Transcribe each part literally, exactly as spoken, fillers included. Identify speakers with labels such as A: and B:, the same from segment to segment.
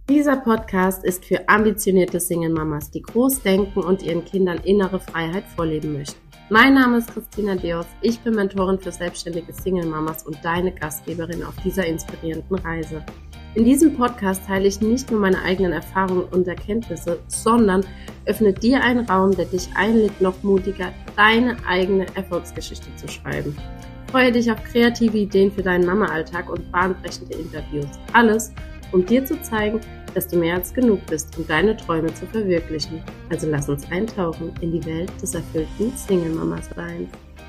A: Dieser Podcast ist für ambitionierte Single-Mamas, die groß denken und ihren Kindern innere Freiheit vorleben möchten. Mein Name ist Christina Deos, ich bin Mentorin für selbstständige Single-Mamas und deine Gastgeberin auf dieser inspirierenden Reise. In diesem Podcast teile ich nicht nur meine eigenen Erfahrungen und Erkenntnisse, sondern öffne dir einen Raum, der dich einlädt, noch mutiger deine eigene Erfolgsgeschichte zu schreiben. Freue dich auf kreative Ideen für deinen Mama-Alltag und bahnbrechende Interviews. Alles, um dir zu zeigen, dass du mehr als genug bist, um deine Träume zu verwirklichen. Also lass uns eintauchen in die Welt des erfüllten Single-Mama-Seins.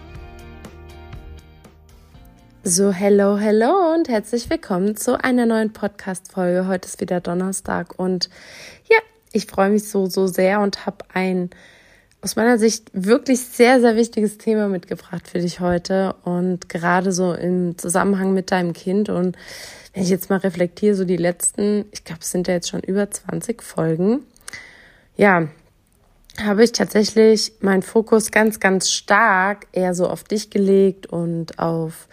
A: So, hello, hello und herzlich willkommen zu einer neuen Podcast-Folge. Heute ist wieder Donnerstag und ja, ich freue mich so, so sehr und habe ein aus meiner Sicht wirklich sehr, sehr wichtiges Thema mitgebracht für dich heute und gerade so im Zusammenhang mit deinem Kind. Und wenn ich jetzt mal reflektiere, so die letzten, ich glaube, es sind ja jetzt schon über zwanzig Folgen, ja, habe ich tatsächlich meinen Fokus ganz, ganz stark eher so auf dich gelegt und auf,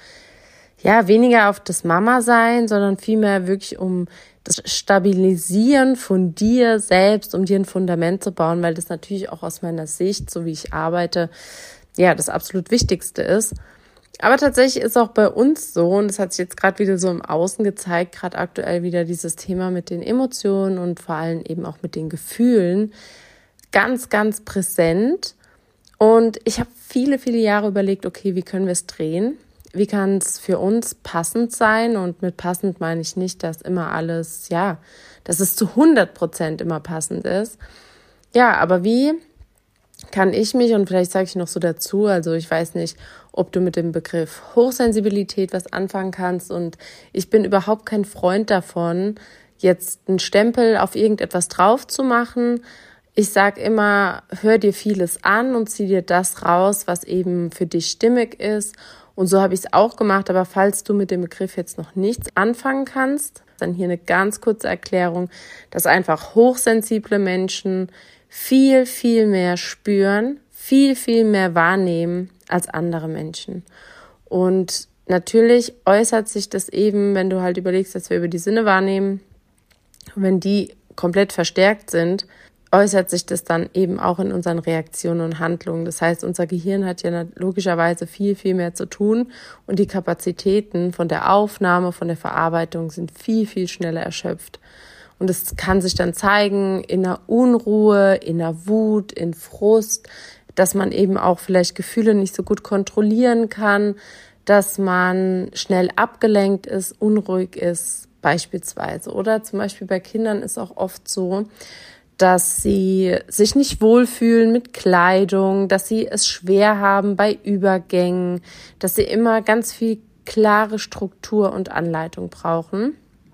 A: ja, weniger auf das Mama-Sein, sondern vielmehr wirklich um das Stabilisieren von dir selbst, um dir ein Fundament zu bauen, weil das natürlich auch aus meiner Sicht, so wie ich arbeite, ja, das absolut Wichtigste ist. Aber tatsächlich ist auch bei uns so, und das hat sich jetzt gerade wieder so im Außen gezeigt, gerade aktuell wieder dieses Thema mit den Emotionen und vor allem eben auch mit den Gefühlen, ganz, ganz präsent. Und ich habe viele, viele Jahre überlegt, okay, wie können wir es drehen? Wie kann es für uns passend sein? Und mit passend meine ich nicht, dass immer alles, ja, dass es zu hundert Prozent immer passend ist. Ja, aber wie kann ich mich, und vielleicht sage ich noch so dazu, also ich weiß nicht, ob du mit dem Begriff Hochsensibilität was anfangen kannst, und ich bin überhaupt kein Freund davon, jetzt einen Stempel auf irgendetwas drauf zu machen. Ich sage immer, hör dir vieles an und zieh dir das raus, was eben für dich stimmig ist. Und so habe ich es auch gemacht, aber falls du mit dem Begriff jetzt noch nichts anfangen kannst, dann hier eine ganz kurze Erklärung, dass einfach hochsensible Menschen viel, viel mehr spüren, viel, viel mehr wahrnehmen als andere Menschen. Und natürlich äußert sich das eben, wenn du halt überlegst, dass wir über die Sinne wahrnehmen, und wenn die komplett verstärkt sind, äußert sich das dann eben auch in unseren Reaktionen und Handlungen. Das heißt, unser Gehirn hat ja logischerweise viel, viel mehr zu tun und die Kapazitäten von der Aufnahme, von der Verarbeitung sind viel, viel schneller erschöpft. Und es kann sich dann zeigen in einer Unruhe, in einer Wut, in Frust, dass man eben auch vielleicht Gefühle nicht so gut kontrollieren kann, dass man schnell abgelenkt ist, unruhig ist beispielsweise. Oder zum Beispiel bei Kindern ist auch oft so, dass sie sich nicht wohlfühlen mit Kleidung, dass sie es schwer haben bei Übergängen, dass sie immer ganz viel klare Struktur und Anleitung brauchen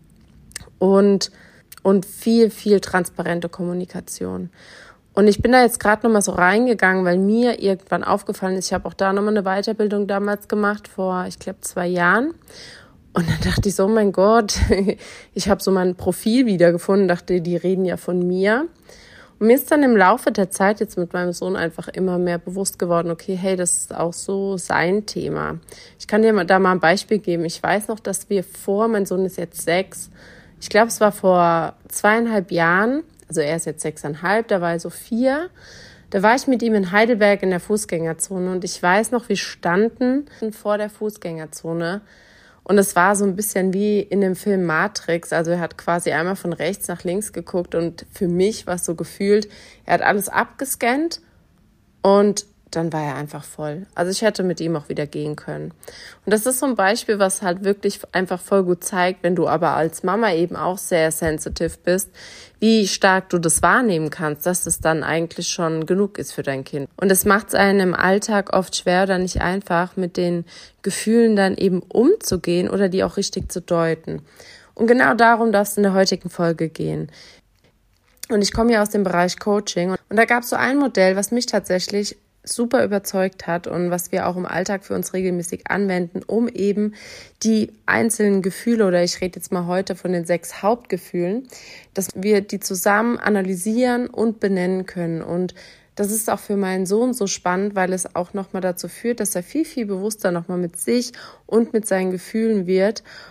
A: und, und viel, viel transparente Kommunikation. Und ich bin da jetzt gerade nochmal so reingegangen, weil mir irgendwann aufgefallen ist, ich habe auch da nochmal eine Weiterbildung damals gemacht, vor, ich glaube, zwei Jahren. Und dann dachte ich so, oh mein Gott, ich habe so mein Profil wiedergefunden, dachte, die reden ja von mir. Und mir ist dann im Laufe der Zeit jetzt mit meinem Sohn einfach immer mehr bewusst geworden, okay, hey, das ist auch so sein Thema. Ich kann dir mal, da mal ein Beispiel geben. Ich weiß noch, dass wir vor, mein Sohn ist jetzt sechs, ich glaube, es war vor zweieinhalb Jahren, also er ist jetzt sechseinhalb, da war er so vier, da war ich mit ihm in Heidelberg in der Fußgängerzone und ich weiß noch, wir standen vor der Fußgängerzone. Und es war so ein bisschen wie in dem Film Matrix. Also er hat quasi einmal von rechts nach links geguckt und für mich war es so gefühlt, er hat alles abgescannt und dann war er einfach voll. Also ich hätte mit ihm auch wieder gehen können. Und das ist so ein Beispiel, was halt wirklich einfach voll gut zeigt, wenn du aber als Mama eben auch sehr sensitiv bist, wie stark du das wahrnehmen kannst, dass es dann eigentlich schon genug ist für dein Kind. Und es macht es einem im Alltag oft schwer oder nicht einfach, mit den Gefühlen dann eben umzugehen oder die auch richtig zu deuten. Und genau darum darf es in der heutigen Folge gehen. Und ich komme ja aus dem Bereich Coaching und da gab es so ein Modell, was mich tatsächlich super überzeugt hat und was wir auch im Alltag für uns regelmäßig anwenden, um eben die einzelnen Gefühle, oder ich rede jetzt mal heute von den sechs Hauptgefühlen, dass wir die zusammen analysieren und benennen können. Und das ist auch für meinen Sohn so spannend, weil es auch nochmal dazu führt, dass er viel, viel bewusster nochmal mit sich und mit seinen Gefühlen wird.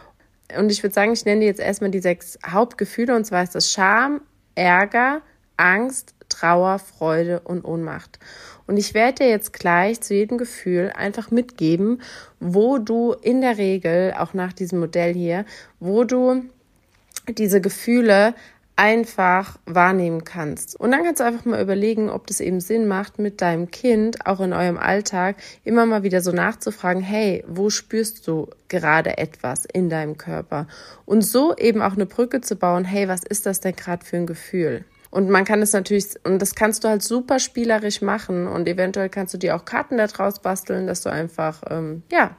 A: Und ich würde sagen, ich nenne dir jetzt erstmal die sechs Hauptgefühle. Und zwar ist das Scham, Ärger, Angst, Trauer, Freude und Ohnmacht. Und ich werde dir jetzt gleich zu jedem Gefühl einfach mitgeben, wo du in der Regel, auch nach diesem Modell hier, wo du diese Gefühle einfach wahrnehmen kannst. Und dann kannst du einfach mal überlegen, ob das eben Sinn macht, mit deinem Kind auch in eurem Alltag immer mal wieder so nachzufragen, hey, wo spürst du gerade etwas in deinem Körper? Und so eben auch eine Brücke zu bauen, hey, was ist das denn gerade für ein Gefühl? Und man kann es natürlich, und das kannst du halt super spielerisch machen und eventuell kannst du dir auch Karten da draus basteln, dass du einfach, ähm, ja,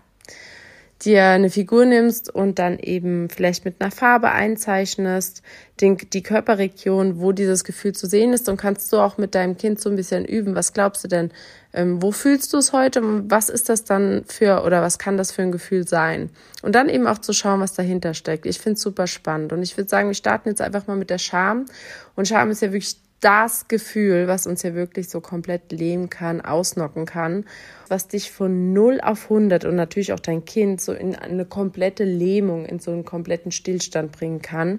A: dir eine Figur nimmst und dann eben vielleicht mit einer Farbe einzeichnest, den, die Körperregion, wo dieses Gefühl zu sehen ist, und kannst du auch mit deinem Kind so ein bisschen üben. Was glaubst du denn? Ähm, wo fühlst du es heute? Was ist das dann für, oder was kann das für ein Gefühl sein? Und dann eben auch zu schauen, was dahinter steckt. Ich finde es super spannend. Und ich würde sagen, wir starten jetzt einfach mal mit der Scham. Und Scham ist ja wirklich das Gefühl, was uns ja wirklich so komplett lähmen kann, ausnocken kann, was dich von null auf hundert und natürlich auch dein Kind so in eine komplette Lähmung, in so einen kompletten Stillstand bringen kann.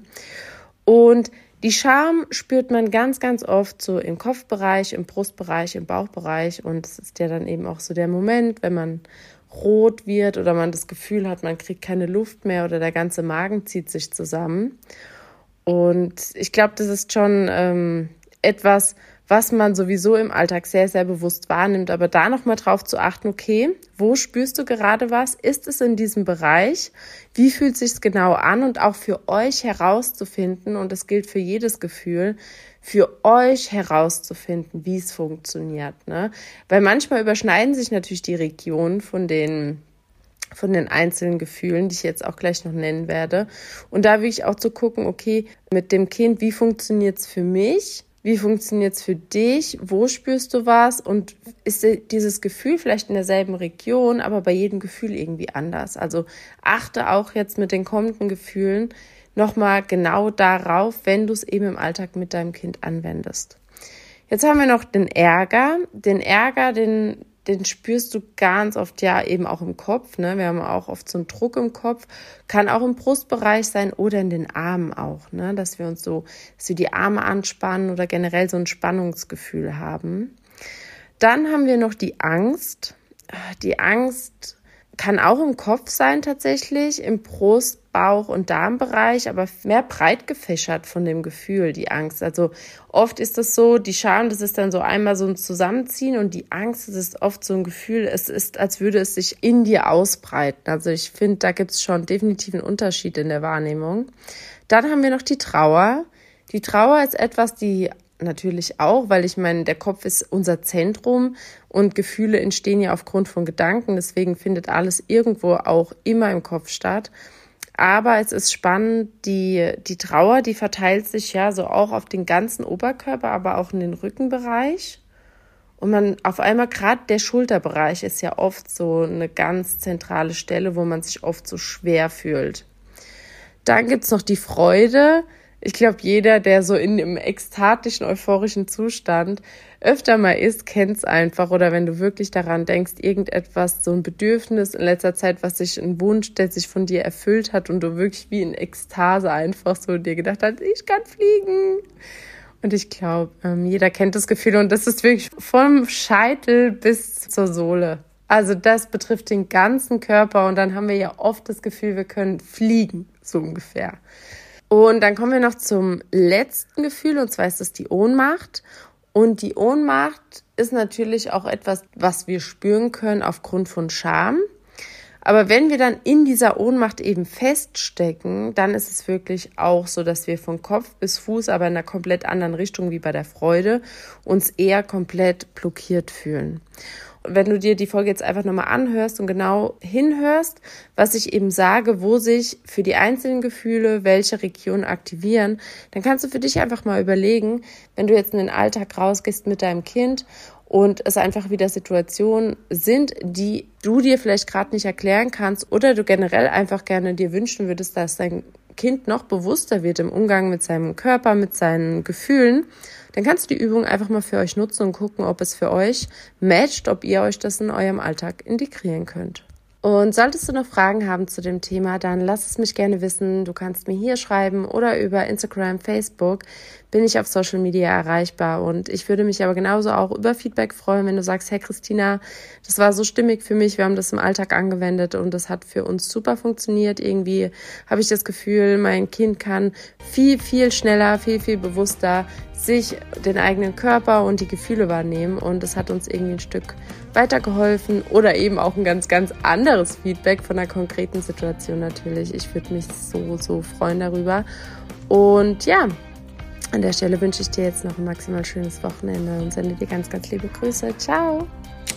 A: Und die Scham spürt man ganz, ganz oft so im Kopfbereich, im Brustbereich, im Bauchbereich, und es ist ja dann eben auch so der Moment, wenn man rot wird oder man das Gefühl hat, man kriegt keine Luft mehr oder der ganze Magen zieht sich zusammen. Und ich glaube, das ist schon ähm, etwas, was man sowieso im Alltag sehr, sehr bewusst wahrnimmt. Aber da nochmal drauf zu achten, okay, wo spürst du gerade was? Ist es in diesem Bereich? Wie fühlt es sich genau an? Und auch für euch herauszufinden, und das gilt für jedes Gefühl, für euch herauszufinden, wie es funktioniert, ne? Weil manchmal überschneiden sich natürlich die Regionen von den von den einzelnen Gefühlen, die ich jetzt auch gleich noch nennen werde. Und da wirklich auch zu gucken, okay, mit dem Kind, wie funktioniert es für mich? Wie funktioniert es für dich? Wo spürst du was? Und ist dieses Gefühl vielleicht in derselben Region, aber bei jedem Gefühl irgendwie anders? Also achte auch jetzt mit den kommenden Gefühlen nochmal genau darauf, wenn du es eben im Alltag mit deinem Kind anwendest. Jetzt haben wir noch den Ärger. Den Ärger, den den spürst du ganz oft ja eben auch im Kopf, ne? Wir haben auch oft so einen Druck im Kopf, kann auch im Brustbereich sein oder in den Armen auch, ne? Dass wir uns so, dass wir die Arme anspannen oder generell so ein Spannungsgefühl haben. Dann haben wir noch die Angst. Die Angst kann auch im Kopf sein tatsächlich, im Brust-, Bauch- und Darmbereich, aber mehr breit gefächert von dem Gefühl, die Angst. Also oft ist das so, die Scham, das ist dann so einmal so ein Zusammenziehen, und die Angst, das ist oft so ein Gefühl, es ist, als würde es sich in dir ausbreiten. Also ich finde, da gibt es schon definitiv einen Unterschied in der Wahrnehmung. Dann haben wir noch die Trauer. Die Trauer ist etwas, die natürlich auch, weil ich meine, der Kopf ist unser Zentrum und Gefühle entstehen ja aufgrund von Gedanken, deswegen findet alles irgendwo auch immer im Kopf statt. Aber es ist spannend, die, die Trauer, die verteilt sich ja so auch auf den ganzen Oberkörper, aber auch in den Rückenbereich. Und man auf einmal, gerade der Schulterbereich ist ja oft so eine ganz zentrale Stelle, wo man sich oft so schwer fühlt. Dann gibt's noch die Freude. Ich glaube, jeder, der so in einem ekstatischen, euphorischen Zustand öfter mal ist, kennt's einfach. Oder wenn du wirklich daran denkst, irgendetwas, so ein Bedürfnis in letzter Zeit, was sich, ein Wunsch, der sich von dir erfüllt hat und du wirklich wie in Ekstase einfach so dir gedacht hast, ich kann fliegen. Und ich glaube, jeder kennt das Gefühl, und das ist wirklich vom Scheitel bis zur Sohle. Also das betrifft den ganzen Körper, und dann haben wir ja oft das Gefühl, wir können fliegen, so ungefähr. Und dann kommen wir noch zum letzten Gefühl, und zwar ist das die Ohnmacht. Und die Ohnmacht ist natürlich auch etwas, was wir spüren können aufgrund von Scham. Aber wenn wir dann in dieser Ohnmacht eben feststecken, dann ist es wirklich auch so, dass wir von Kopf bis Fuß, aber in einer komplett anderen Richtung wie bei der Freude, uns eher komplett blockiert fühlen. Wenn du dir die Folge jetzt einfach nochmal anhörst und genau hinhörst, was ich eben sage, wo sich für die einzelnen Gefühle welche Regionen aktivieren, dann kannst du für dich einfach mal überlegen, wenn du jetzt in den Alltag rausgehst mit deinem Kind und es einfach wieder Situationen sind, die du dir vielleicht gerade nicht erklären kannst oder du generell einfach gerne dir wünschen würdest, dass dein Kind noch bewusster wird im Umgang mit seinem Körper, mit seinen Gefühlen, dann kannst du die Übung einfach mal für euch nutzen und gucken, ob es für euch matcht, ob ihr euch das in eurem Alltag integrieren könnt. Und solltest du noch Fragen haben zu dem Thema, dann lass es mich gerne wissen. Du kannst mir hier schreiben oder über Instagram, Facebook bin ich auf Social Media erreichbar. Und ich würde mich aber genauso auch über Feedback freuen, wenn du sagst, hey Christina, das war so stimmig für mich, wir haben das im Alltag angewendet und das hat für uns super funktioniert. Irgendwie habe ich das Gefühl, mein Kind kann viel, viel schneller, viel, viel bewusster sich den eigenen Körper und die Gefühle wahrnehmen und das hat uns irgendwie ein Stück weitergeholfen oder eben auch ein ganz, ganz anderes Feedback von einer konkreten Situation natürlich. Ich würde mich so, so freuen darüber. Und ja, an der Stelle wünsche ich dir jetzt noch ein maximal schönes Wochenende und sende dir ganz, ganz liebe Grüße. Ciao!